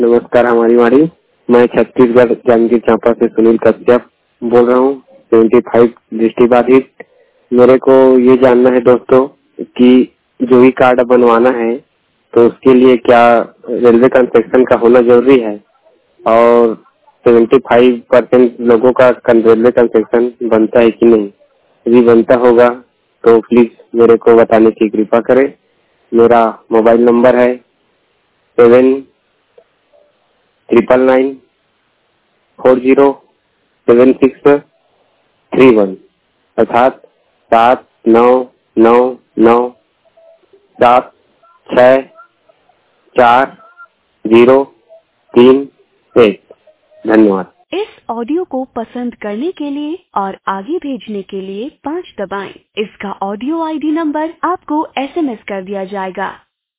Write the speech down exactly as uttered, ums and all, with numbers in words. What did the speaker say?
नमस्कार हमारी वाणी। मैं छत्तीसगढ़ जांजगीर चांपा से सुनील कश्यप बोल रहा हूँ, पचहत्तर दृष्टिबाधित। मेरे को ये जानना है दोस्तों कि जो भी कार्ड बनवाना है तो उसके लिए क्या रेलवे कंसेक्शन का होना जरूरी है, और पचहत्तर परसेंट लोगों का रेलवे कंसेक्शन बनता है कि नहीं। यदि बनता होगा तो प्लीज मेरे को बताने की कृपा करें। मेरा मोबाइल नंबर है seven triple nine four zero seven six three one, अर्थात सात नौ नौ नौ सात छः चार जीरो तीन एक। धन्यवाद। इस ऑडियो को पसंद करने के लिए और आगे भेजने के लिए पाँच दबाएं। इसका ऑडियो आईडी नंबर आपको एसएमएस कर दिया जाएगा।